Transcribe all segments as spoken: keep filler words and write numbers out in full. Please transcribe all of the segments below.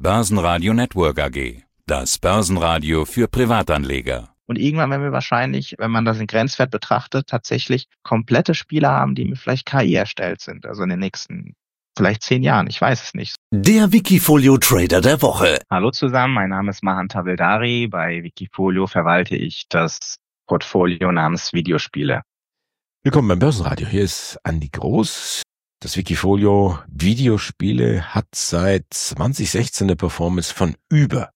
Börsenradio Network A G. Das Börsenradio für Privatanleger. Und irgendwann werden wir wahrscheinlich, wenn man das in Grenzwert betrachtet, tatsächlich komplette Spiele haben, die mit vielleicht K I erstellt sind. Also in den nächsten vielleicht zehn Jahren, ich weiß es nicht. Der Wikifolio Trader der Woche. Hallo zusammen, mein Name ist Mahan Tavildari. Bei Wikifolio verwalte ich das Portfolio namens Videospiele. Willkommen beim Börsenradio. Hier ist Andi Groß. Das Wikifolio Videospiele hat seit zwanzig sechzehn eine Performance von über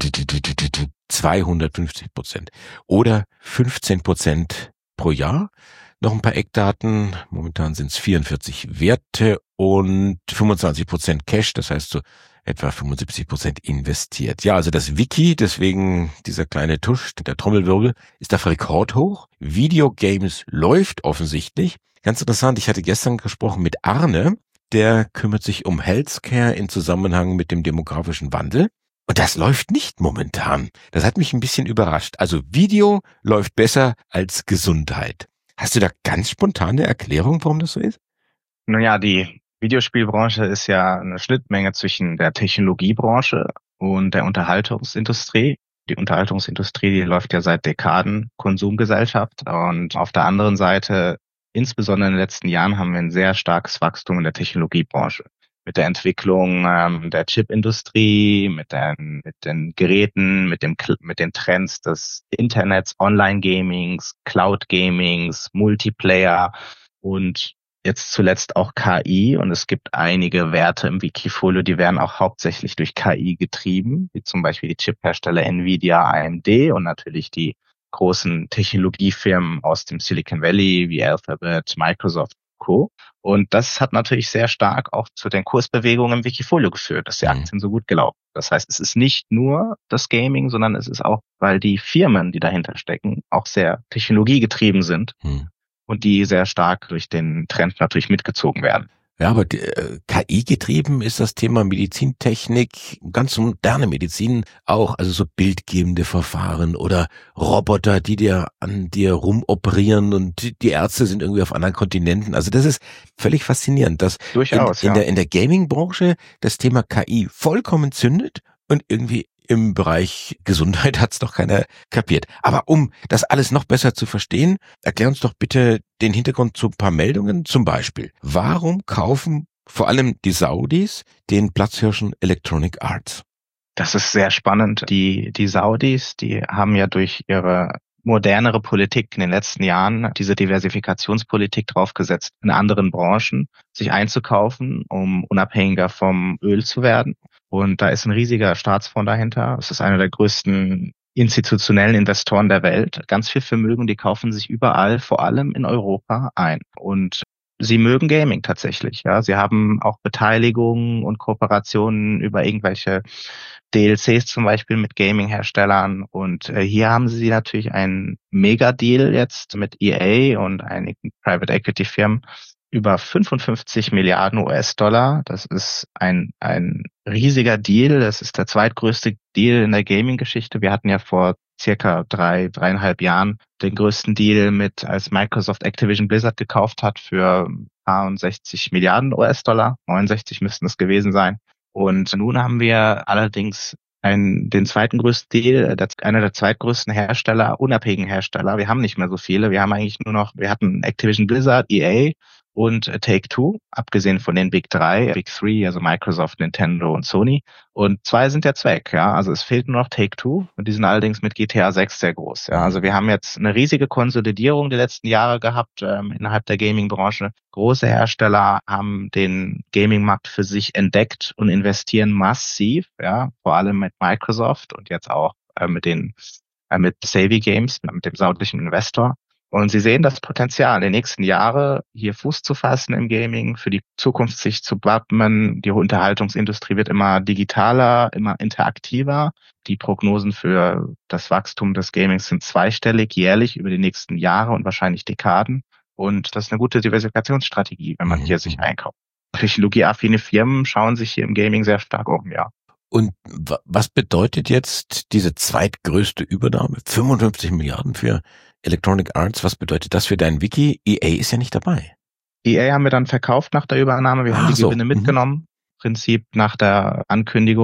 zweihundertfünfzig Prozent oder fünfzehn Prozent pro Jahr. Noch ein paar Eckdaten. Momentan sind es vierundvierzig Werte und fünfundzwanzig Prozent Cash. Das heißt so etwa fünfundsiebzig Prozent investiert. Ja, also das Wiki, deswegen dieser kleine Tusch, der Trommelwirbel, ist auf Rekordhoch. Videogames läuft offensichtlich. Ganz interessant, ich hatte gestern gesprochen mit Arne, der kümmert sich um Healthcare in Zusammenhang mit dem demografischen Wandel. Und das läuft nicht momentan. Das hat mich ein bisschen überrascht. Also Video läuft besser als Gesundheit. Hast du da ganz spontane Erklärung, warum das so ist? Naja, die Videospielbranche ist ja eine Schnittmenge zwischen der Technologiebranche und der Unterhaltungsindustrie. Die Unterhaltungsindustrie, die läuft ja seit Dekaden Konsumgesellschaft. Und auf der anderen Seite, insbesondere in den letzten Jahren, haben wir ein sehr starkes Wachstum in der Technologiebranche. Mit der Entwicklung ähm, der Chipindustrie, mit den, mit den Geräten, mit dem, mit den Trends des Internets, Online-Gamings, Cloud-Gamings, Multiplayer und jetzt zuletzt auch K I. Und es gibt einige Werte im Wikifolio, die werden auch hauptsächlich durch K I getrieben, wie zum Beispiel die Chiphersteller Nvidia, A M D und natürlich die großen Technologiefirmen aus dem Silicon Valley wie Alphabet, Microsoft und Co. Und das hat natürlich sehr stark auch zu den Kursbewegungen im Wikifolio geführt, dass die Aktien so gut gelaufen. Das heißt, es ist nicht nur das Gaming, sondern es ist auch, weil die Firmen, die dahinter stecken, auch sehr technologiegetrieben sind hm. und die sehr stark durch den Trend natürlich mitgezogen werden. Ja, aber äh, K I-getrieben ist das Thema Medizintechnik, ganz moderne Medizin auch, also so bildgebende Verfahren oder Roboter, die dir an dir rumoperieren und die Ärzte sind irgendwie auf anderen Kontinenten. Also das ist völlig faszinierend, dass Durchaus, in, in ja. der in der Gaming-Branche das Thema K I vollkommen zündet und irgendwie im Bereich Gesundheit hat's doch keiner kapiert. Aber um das alles noch besser zu verstehen, erklär uns doch bitte den Hintergrund zu ein paar Meldungen. Zum Beispiel, warum kaufen vor allem die Saudis den Platzhirschen Electronic Arts? Das ist sehr spannend. Die, die Saudis, die haben ja durch ihre modernere Politik in den letzten Jahren diese Diversifikationspolitik draufgesetzt, in anderen Branchen sich einzukaufen, um unabhängiger vom Öl zu werden. Und da ist ein riesiger Staatsfonds dahinter. Es ist einer der größten institutionellen Investoren der Welt. Ganz viel Vermögen, die kaufen sich überall, vor allem in Europa, ein. Und sie mögen Gaming tatsächlich. Ja, sie haben auch Beteiligungen und Kooperationen über irgendwelche D L Cs zum Beispiel mit Gaming-Herstellern. Und äh, hier haben sie natürlich einen Mega-Deal jetzt mit E A und einigen Private-Equity-Firmen über fünfundfünfzig Milliarden U S-Dollar. Das ist ein ein riesiger Deal. Das ist der zweitgrößte Deal in der Gaming-Geschichte. Wir hatten ja vor circa drei, dreieinhalb Jahren den größten Deal mit, als Microsoft Activision Blizzard gekauft hat für sechzig Milliarden U S-Dollar. neunundsechzig müssten es gewesen sein. Und nun haben wir allerdings einen, den zweiten größten Deal, der, einer der zweitgrößten Hersteller, unabhängigen Hersteller. Wir haben nicht mehr so viele. Wir haben eigentlich nur noch, wir hatten Activision Blizzard, E A und Take-Two, abgesehen von den Big Drei, Big Three, also Microsoft, Nintendo und Sony. Und zwei sind jetzt weg, ja. Also es fehlt nur noch Take-Two und die sind allerdings mit G T A sechs sehr groß, ja. Also wir haben jetzt eine riesige Konsolidierung die letzten Jahre gehabt ähm, innerhalb der Gaming-Branche. Große Hersteller haben den Gaming-Markt für sich entdeckt und investieren massiv, ja. Vor allem mit Microsoft und jetzt auch äh, mit den äh, mit Savvy Games, mit dem saudischen Investor. Und sie sehen das Potenzial, in den nächsten Jahren hier Fuß zu fassen im Gaming, für die Zukunft sich zu wappnen. Die Unterhaltungsindustrie wird immer digitaler, immer interaktiver. Die Prognosen für das Wachstum des Gamings sind zweistellig jährlich über die nächsten Jahre und wahrscheinlich Dekaden. Und das ist eine gute Diversifikationsstrategie, wenn man hier sich einkauft. Technologieaffine Firmen schauen sich hier im Gaming sehr stark um, ja. Und was bedeutet jetzt diese zweitgrößte Übernahme? fünfundfünfzig Milliarden für Electronic Arts, was bedeutet das für dein Wiki? E A ist ja nicht dabei. E A haben wir dann verkauft nach der Übernahme. Wir ah, haben die so. Gewinne mitgenommen. Mhm. Prinzip nach der Ankündigung.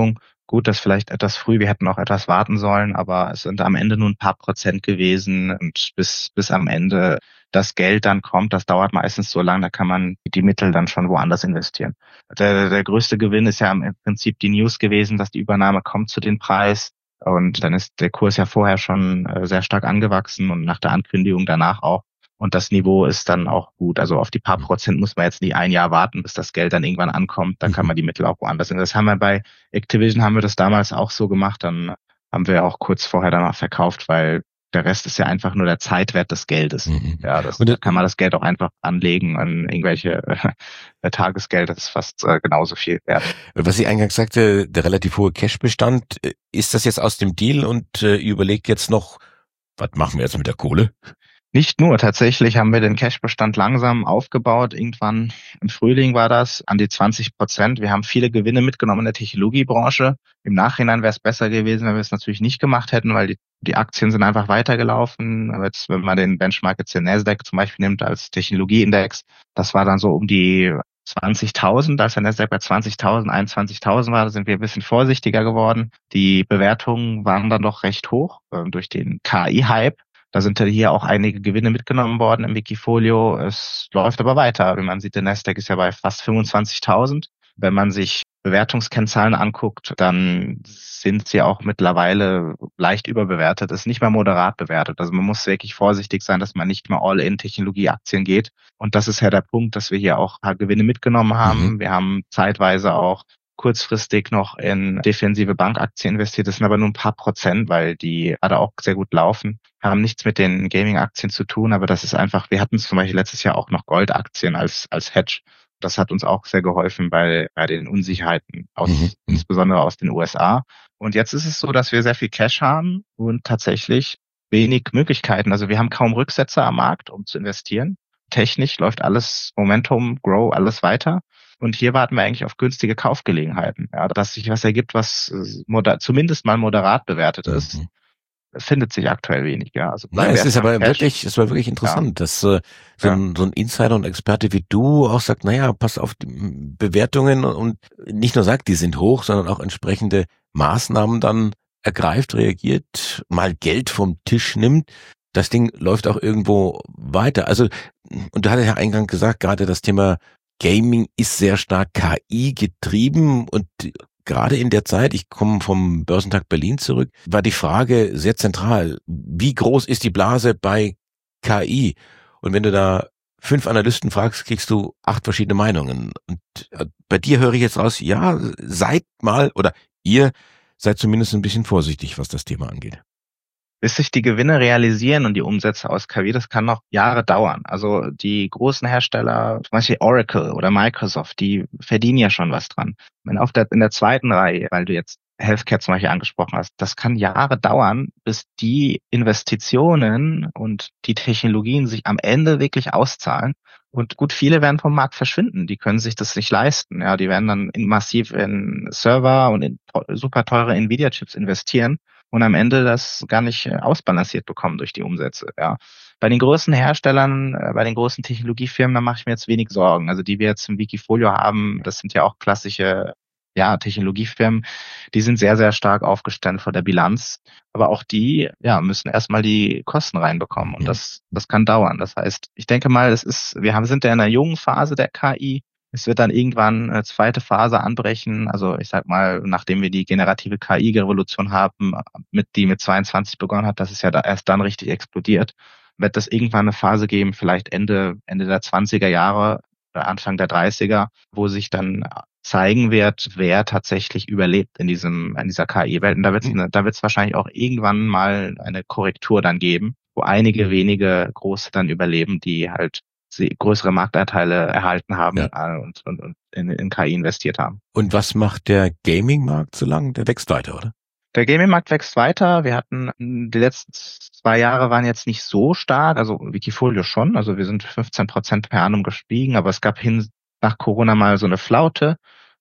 gut, das ist vielleicht etwas früh, wir hätten auch etwas warten sollen, aber es sind am Ende nur ein paar Prozent gewesen und bis, bis am Ende das Geld dann kommt, das dauert meistens so lange, da kann man die Mittel dann schon woanders investieren. Der, der größte Gewinn ist ja im Prinzip die News gewesen, dass die Übernahme kommt zu dem Preis und dann ist der Kurs ja vorher schon sehr stark angewachsen und nach der Ankündigung danach auch. Und das Niveau ist dann auch gut. Also auf die paar Prozent muss man jetzt nicht ein Jahr warten, bis das Geld dann irgendwann ankommt. Dann kann man die Mittel auch woanders. Und das haben wir bei Activision haben wir das damals auch so gemacht. Dann haben wir auch kurz vorher danach verkauft, weil der Rest ist ja einfach nur der Zeitwert des Geldes. Mhm. Ja, das, da kann man das Geld auch einfach anlegen an irgendwelche äh, Tagesgeld. Das ist fast äh, genauso viel wert. Was ich eingangs sagte, der relativ hohe Cashbestand, ist das jetzt aus dem Deal und äh, überlegt jetzt noch, was machen wir jetzt mit der Kohle? Nicht nur, tatsächlich haben wir den Cashbestand langsam aufgebaut. Irgendwann im Frühling war das, an die zwanzig Prozent. Wir haben viele Gewinne mitgenommen in der Technologiebranche. Im Nachhinein wäre es besser gewesen, wenn wir es natürlich nicht gemacht hätten, weil die, die Aktien sind einfach weitergelaufen. Jetzt, wenn man den Benchmark jetzt den Nasdaq zum Beispiel nimmt als Technologieindex, das war dann so um die zwanzigtausend, als der Nasdaq bei zwanzigtausend, einundzwanzigtausend war, da sind wir ein bisschen vorsichtiger geworden. Die Bewertungen waren dann doch recht hoch äh, durch den K I-Hype. Da sind ja hier auch einige Gewinne mitgenommen worden im Wikifolio. Es läuft aber weiter. Wie man sieht, der Nasdaq ist ja bei fast fünfundzwanzigtausend. Wenn man sich Bewertungskennzahlen anguckt, dann sind sie auch mittlerweile leicht überbewertet. Es ist nicht mehr moderat bewertet. Also man muss wirklich vorsichtig sein, dass man nicht mehr all in Technologieaktien geht. Und das ist ja der Punkt, dass wir hier auch Gewinne mitgenommen haben. Mhm. Wir haben zeitweise auch kurzfristig noch in defensive Bankaktien investiert. Das sind aber nur ein paar Prozent, weil die gerade auch sehr gut laufen. Haben nichts mit den Gaming-Aktien zu tun, aber das ist einfach, wir hatten zum Beispiel letztes Jahr auch noch Goldaktien als als Hedge. Das hat uns auch sehr geholfen bei bei den Unsicherheiten, aus, mhm. insbesondere aus den U S A. Und jetzt ist es so, dass wir sehr viel Cash haben und tatsächlich wenig Möglichkeiten. Also wir haben kaum Rücksätze am Markt, um zu investieren. Technisch läuft alles, Momentum, Grow, alles weiter. Und hier warten wir eigentlich auf günstige Kaufgelegenheiten. Ja, dass sich was ergibt, was moder- zumindest mal moderat bewertet ist, mhm. findet sich aktuell wenig. Ja, also Nein, es ist aber Cash. wirklich, es war wirklich interessant, ja. dass äh, so, ja. ein, so ein Insider und Experte wie du auch sagt, naja, pass auf die Bewertungen und nicht nur sagt, die sind hoch, sondern auch entsprechende Maßnahmen dann ergreift, reagiert, mal Geld vom Tisch nimmt. Das Ding läuft auch irgendwo weiter. Also, und du hattest ja eingangs gesagt, gerade das Thema Gaming ist sehr stark K I getrieben und gerade in der Zeit, ich komme vom Börsentag Berlin zurück, war die Frage sehr zentral. Wie groß ist die Blase bei K I? Und wenn du da fünf Analysten fragst, kriegst du acht verschiedene Meinungen. Und bei dir höre ich jetzt raus, ja, seid mal oder ihr seid zumindest ein bisschen vorsichtig, was das Thema angeht. Bis sich die Gewinne realisieren und die Umsätze aus K I, das kann noch Jahre dauern. Also die großen Hersteller, zum Beispiel Oracle oder Microsoft, die verdienen ja schon was dran. Wenn auf der, in der zweiten Reihe, weil du jetzt Healthcare zum Beispiel angesprochen hast, das kann Jahre dauern, bis die Investitionen und die Technologien sich am Ende wirklich auszahlen. Und gut, viele werden vom Markt verschwinden. Die können sich das nicht leisten. Ja, die werden dann in, massiv in Server und in super teure Nvidia-Chips investieren und am Ende das gar nicht ausbalanciert bekommen durch die Umsätze. Ja, bei den großen Herstellern, bei den großen Technologiefirmen, da mache ich mir jetzt wenig Sorgen. Also die wir jetzt im Wikifolio haben, das sind ja auch klassische ja, Technologiefirmen, die sind sehr, sehr stark aufgestellt vor der Bilanz. Aber auch die, ja, müssen erstmal die Kosten reinbekommen. Und das, das kann dauern. Das heißt, ich denke mal, es ist, wir haben, sind ja in einer jungen Phase der K I. Es wird dann irgendwann eine zweite Phase anbrechen. Also ich sag mal, nachdem wir die generative K I-Revolution haben, mit, die mit zweiundzwanzig begonnen hat, das ist ja da erst dann richtig explodiert, wird es irgendwann eine Phase geben, vielleicht Ende, Ende der zwanziger Jahre oder Anfang der dreißiger, wo sich dann zeigen wird, wer tatsächlich überlebt in diesem, in dieser K I-Welt. Und da wird es, da wird es wahrscheinlich auch irgendwann mal eine Korrektur dann geben, wo einige wenige große dann überleben, die halt größere Marktanteile erhalten haben ja. und, und, und in, in K I investiert haben. Und was macht der Gaming-Markt so lang? Der wächst weiter, oder? Der Gaming-Markt wächst weiter. Wir hatten, die letzten zwei Jahre waren jetzt nicht so stark, also Wikifolio schon, also wir sind fünfzehn Prozent per annum gestiegen, aber es gab hin nach Corona mal so eine Flaute.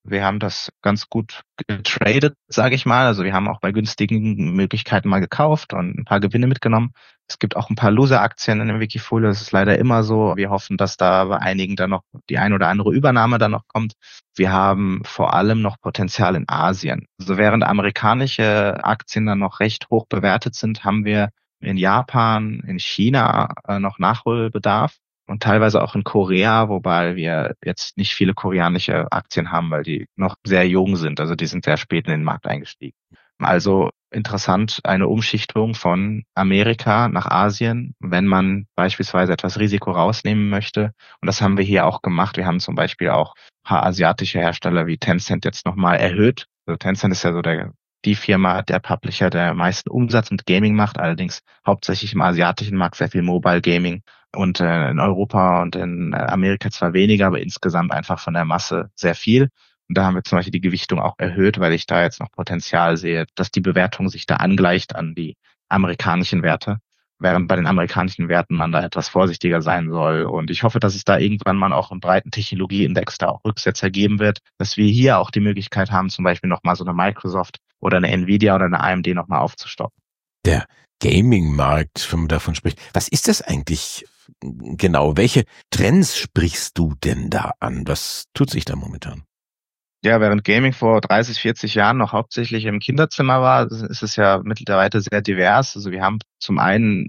Wir haben das ganz gut getradet, sage ich mal. Also wir haben auch bei günstigen Möglichkeiten mal gekauft und ein paar Gewinne mitgenommen. Es gibt auch ein paar Loser-Aktien in dem Wikifolio. Das ist leider immer so. Wir hoffen, dass da bei einigen dann noch die ein oder andere Übernahme dann noch kommt. Wir haben vor allem noch Potenzial in Asien. Also während amerikanische Aktien dann noch recht hoch bewertet sind, haben wir in Japan, in China äh, noch Nachholbedarf. Und teilweise auch in Korea, wobei wir jetzt nicht viele koreanische Aktien haben, weil die noch sehr jung sind. Also die sind sehr spät in den Markt eingestiegen. Also interessant, eine Umschichtung von Amerika nach Asien, wenn man beispielsweise etwas Risiko rausnehmen möchte. Und das haben wir hier auch gemacht. Wir haben zum Beispiel auch ein paar asiatische Hersteller wie Tencent jetzt nochmal erhöht. Also Tencent ist ja so der die Firma, der Publisher, der am meisten Umsatz mit Gaming macht, allerdings hauptsächlich im asiatischen Markt sehr viel Mobile Gaming und äh, in Europa und in Amerika zwar weniger, aber insgesamt einfach von der Masse sehr viel. Und da haben wir zum Beispiel die Gewichtung auch erhöht, weil ich da jetzt noch Potenzial sehe, dass die Bewertung sich da angleicht an die amerikanischen Werte, während bei den amerikanischen Werten man da etwas vorsichtiger sein soll. Und ich hoffe, dass es da irgendwann mal auch einen breiten Technologieindex da auch Rücksetzer geben wird, dass wir hier auch die Möglichkeit haben, zum Beispiel nochmal so eine Microsoft oder eine Nvidia oder eine A M D nochmal aufzustocken. Der Gaming-Markt, wenn man davon spricht, was ist das eigentlich genau? Welche Trends sprichst du denn da an? Was tut sich da momentan? Ja, während Gaming vor dreißig, vierzig Jahren noch hauptsächlich im Kinderzimmer war, ist es ja mittlerweile sehr divers. Also wir haben zum einen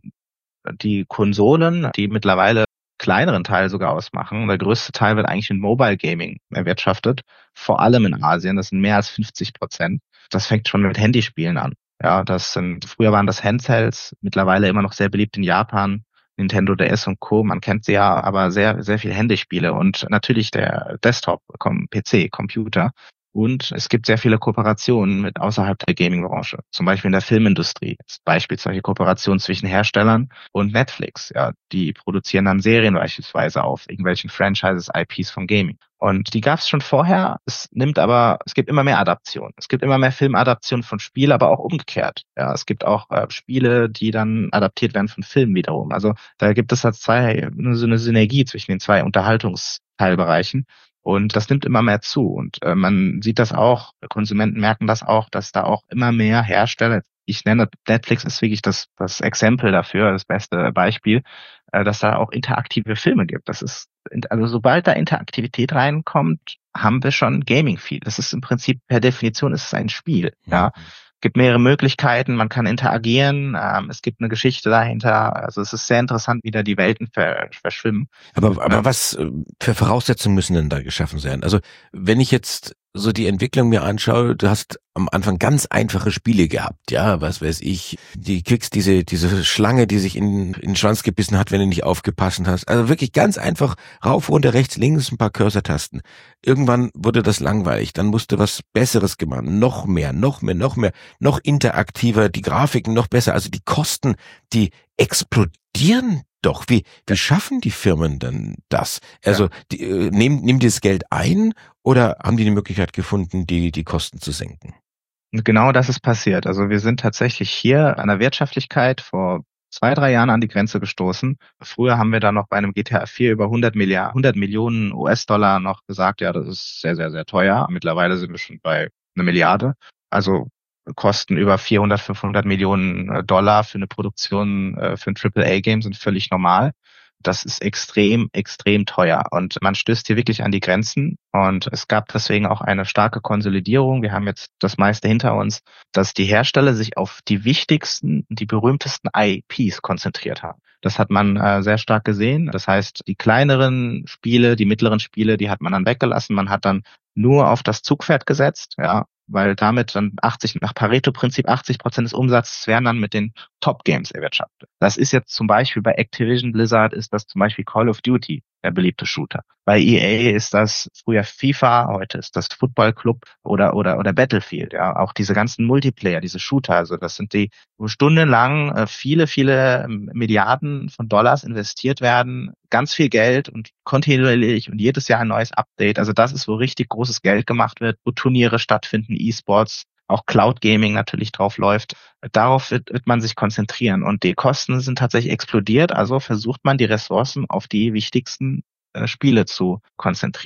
die Konsolen, die mittlerweile kleineren Teil sogar ausmachen. Der größte Teil wird eigentlich in Mobile Gaming erwirtschaftet, vor allem in Asien. Das sind mehr als fünfzig Prozent. Das fängt schon mit Handyspielen an. Ja, das sind, früher waren das Handhelds, mittlerweile immer noch sehr beliebt in Japan. Nintendo D S und Co. Man kennt sie ja, aber sehr, sehr viel Handyspiele und natürlich der Desktop, P C, Computer. Und es gibt sehr viele Kooperationen mit außerhalb der Gaming-Branche. Zum Beispiel in der Filmindustrie. Beispielsweise Kooperationen zwischen Herstellern und Netflix. Ja, die produzieren dann Serien beispielsweise auf irgendwelchen Franchises, I Ps von Gaming. Und die gab es schon vorher. Es nimmt aber, es gibt immer mehr Adaptionen. Es gibt immer mehr Filmadaptionen von Spielen, aber auch umgekehrt. Ja, es gibt auch äh, Spiele, die dann adaptiert werden von Filmen wiederum. Also da gibt es halt zwei, so eine Synergie zwischen den zwei Unterhaltungsteilbereichen. Und das nimmt immer mehr zu. Und äh, man sieht das auch, Konsumenten merken das auch, dass da auch immer mehr Hersteller, ich nenne Netflix ist wirklich das, das Exempel dafür, das beste Beispiel, äh, dass da auch interaktive Filme gibt. Das ist, also sobald da Interaktivität reinkommt, haben wir schon Gaming-Feed. Das ist im Prinzip, per Definition ist es ein Spiel. Ja. Es gibt mehrere Möglichkeiten, man kann interagieren, ähm, es gibt eine Geschichte dahinter, also es ist sehr interessant, wie da die Welten ver- verschwimmen. Aber, aber was für Voraussetzungen müssen denn da geschaffen werden? Also wenn ich jetzt so die Entwicklung mir anschaue, du hast am Anfang ganz einfache Spiele gehabt, ja, was weiß ich, die kriegst diese diese Schlange, die sich in, in den Schwanz gebissen hat, wenn du nicht aufgepasst hast. Also wirklich ganz einfach, rauf, runter, rechts, links, ein paar Cursor-Tasten. Irgendwann wurde das langweilig, dann musste was Besseres gemacht, noch mehr, noch mehr, noch mehr, noch interaktiver, die Grafiken noch besser. Also die Kosten, die explodieren doch. Wie, wie schaffen die Firmen denn das? Also, die, äh, nehmen, nehmen die das Geld ein oder haben die die Möglichkeit gefunden, die, die Kosten zu senken? Genau das ist passiert. Also wir sind tatsächlich hier an der Wirtschaftlichkeit vor zwei, drei Jahren an die Grenze gestoßen. Früher haben wir da noch bei einem G T A vier über hundert Milliarden, hundert Millionen U S-Dollar noch gesagt, ja, das ist sehr, sehr, sehr teuer. Mittlerweile sind wir schon bei einer Milliarde. Also Kosten über vierhundert, fünfhundert Millionen Dollar für eine Produktion, für ein Triple A Game sind völlig normal. Das ist extrem, extrem teuer und man stößt hier wirklich an die Grenzen und es gab deswegen auch eine starke Konsolidierung. Wir haben jetzt das meiste hinter uns, dass die Hersteller sich auf die wichtigsten, die berühmtesten I Ps konzentriert haben. Das hat man äh, sehr stark gesehen. Das heißt, die kleineren Spiele, die mittleren Spiele, die hat man dann weggelassen. Man hat dann nur auf das Zugpferd gesetzt, ja, weil damit dann achtzig, nach Pareto-Prinzip achtzig Prozent des Umsatzes werden dann mit den Top-Games erwirtschaftet. Das ist jetzt zum Beispiel bei Activision Blizzard ist das zum Beispiel Call of Duty, der beliebte Shooter. Bei E A ist das früher FIFA, heute ist das Football Club oder oder oder Battlefield. Ja, auch diese ganzen Multiplayer, diese Shooter, also das sind die, wo stundenlang äh, viele viele Milliarden von Dollars investiert werden, ganz viel Geld und kontinuierlich und jedes Jahr ein neues Update. Also das ist, wo richtig großes Geld gemacht wird, wo Turniere stattfinden, E-Sports, auch Cloud Gaming natürlich drauf läuft. Darauf wird, wird man sich konzentrieren und die Kosten sind tatsächlich explodiert. Also versucht man die Ressourcen auf die wichtigsten äh, Spiele zu konzentrieren.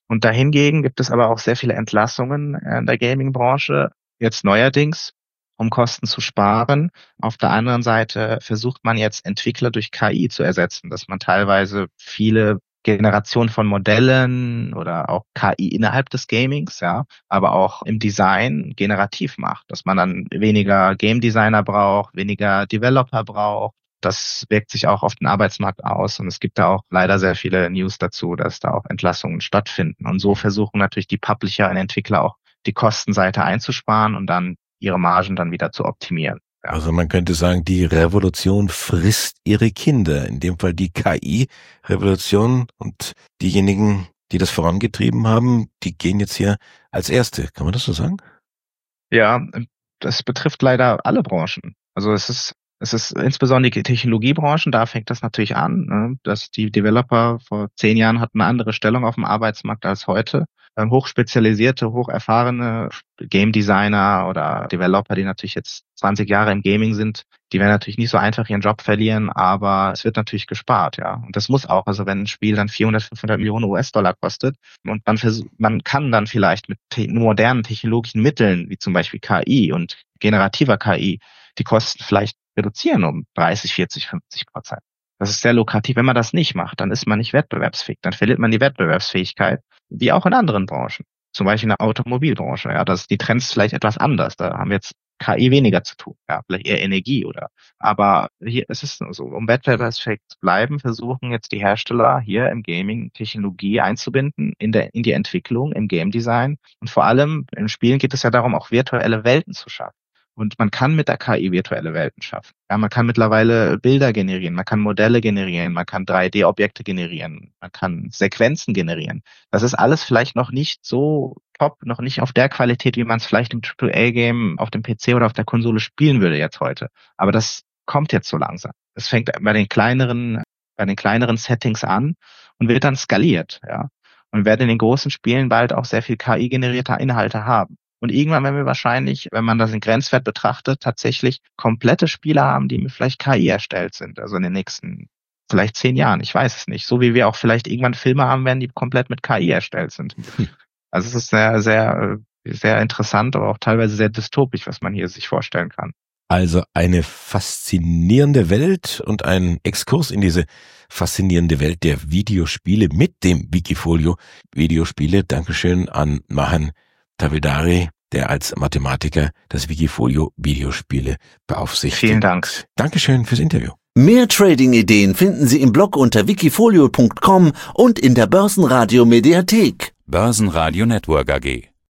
Und dahingegen gibt es aber auch sehr viele Entlassungen in der Gaming-Branche, jetzt neuerdings, um Kosten zu sparen. Auf der anderen Seite versucht man jetzt Entwickler durch K I zu ersetzen, dass man teilweise viele Generationen von Modellen oder auch K I innerhalb des Gamings, ja, aber auch im Design generativ macht, dass man dann weniger Game Designer braucht, weniger Developer braucht. Das wirkt sich auch auf den Arbeitsmarkt aus und es gibt da auch leider sehr viele News dazu, dass da auch Entlassungen stattfinden. Und so versuchen natürlich die Publisher und Entwickler auch die Kostenseite einzusparen und dann ihre Margen dann wieder zu optimieren. Ja. Also man könnte sagen, die Revolution frisst ihre Kinder. In dem Fall die K I-Revolution und diejenigen, die das vorangetrieben haben, die gehen jetzt hier als Erste. Kann man das so sagen? Ja, das betrifft leider alle Branchen. Also es ist Es ist insbesondere die Technologiebranchen, da fängt das natürlich an, ne, dass die Developer vor zehn Jahren hatten eine andere Stellung auf dem Arbeitsmarkt als heute. Ähm, hochspezialisierte, hocherfahrene Game Designer oder Developer, die natürlich jetzt zwanzig Jahre im Gaming sind, die werden natürlich nicht so einfach ihren Job verlieren, aber es wird natürlich gespart, ja. Und das muss auch, also wenn ein Spiel dann vierhundert, fünfhundert Millionen U S-Dollar kostet und man versucht, man kann dann vielleicht mit te- modernen technologischen Mitteln, wie zum Beispiel K I und generativer K I, die Kosten vielleicht reduzieren um dreißig, vierzig, fünfzig Prozent. Das ist sehr lukrativ. Wenn man das nicht macht, dann ist man nicht wettbewerbsfähig. Dann verliert man die Wettbewerbsfähigkeit, wie auch in anderen Branchen. Zum Beispiel in der Automobilbranche. Ja, das die Trends vielleicht etwas anders. Da haben wir jetzt K I weniger zu tun. Ja, vielleicht eher Energie oder. Aber hier ist es so, um wettbewerbsfähig zu bleiben, versuchen jetzt die Hersteller hier im Gaming Technologie einzubinden in der in die Entwicklung, im Game Design. Und vor allem im Spielen geht es ja darum, auch virtuelle Welten zu schaffen. Und man kann mit der K I virtuelle Welten schaffen. Ja, man kann mittlerweile Bilder generieren, man kann Modelle generieren, man kann drei D Objekte generieren, man kann Sequenzen generieren. Das ist alles vielleicht noch nicht so top, noch nicht auf der Qualität, wie man es vielleicht im Triple A Game auf dem P C oder auf der Konsole spielen würde jetzt heute. Aber das kommt jetzt so langsam. Es fängt bei den kleineren, bei den kleineren Settings an und wird dann skaliert, ja. Und wir werden in den großen Spielen bald auch sehr viel K I-generierte Inhalte haben. Und irgendwann werden wir wahrscheinlich, wenn man das in Grenzwert betrachtet, tatsächlich komplette Spiele haben, die mit vielleicht K I erstellt sind. Also in den nächsten vielleicht zehn Jahren. Ich weiß es nicht. So wie wir auch vielleicht irgendwann Filme haben werden, die komplett mit K I erstellt sind. Hm. Also es ist sehr, sehr, sehr interessant, aber auch teilweise sehr dystopisch, was man hier sich vorstellen kann. Also eine faszinierende Welt und ein Exkurs in diese faszinierende Welt der Videospiele mit dem Wikifolio Videospiele. Dankeschön an Mahan Tavildari, der als Mathematiker das Wikifolio Videospiele beaufsichtigt. Vielen Dank. Dankeschön fürs Interview. Mehr Trading-Ideen finden Sie im Blog unter wikifolio punkt com und in der Börsenradio Mediathek. Börsenradio Network A G.